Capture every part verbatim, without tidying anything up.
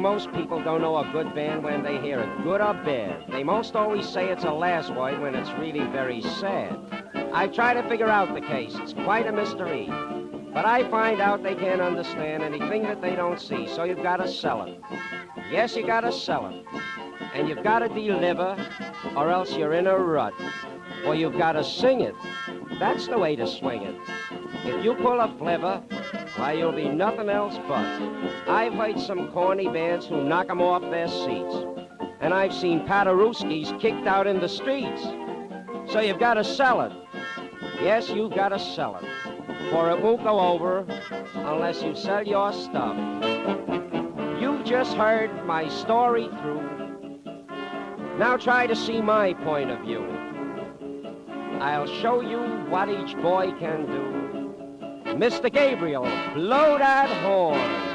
most people don't know a good band when they hear it, good or bad. They most always say it's a last word when it's really very sad. I try to figure out the case. It's quite a mystery. But I find out they can't understand anything that they don't see, so you've got to sell it. Yes, you got to sell it. And you've got to deliver, or else you're in a rut. Or you've got to sing it. That's the way to swing it. If you pull a flivver, why, you'll be nothing else but. I've heard some corny bands who knock 'em off their seats. And I've seen Paderewskis kicked out in the streets. So you've got to sell it. Yes, you've got to sell it. For it won't go over unless you sell your stuff. You've just heard my story through. Now try to see my point of view. I'll show you what each boy can do. Mister Gabriel, blow that horn.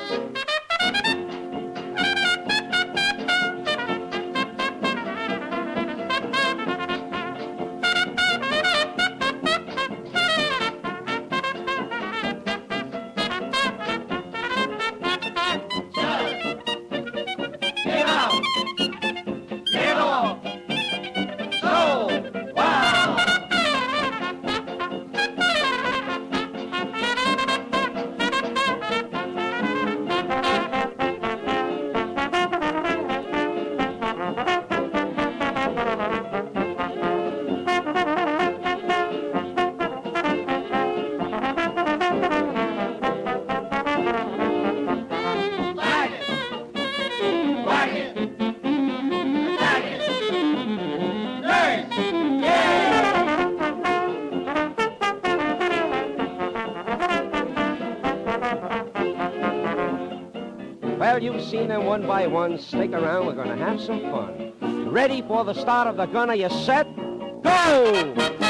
Well, you've seen them one by one. Stick around, we're gonna have some fun. Ready for the start of the gun? Are you set? Go!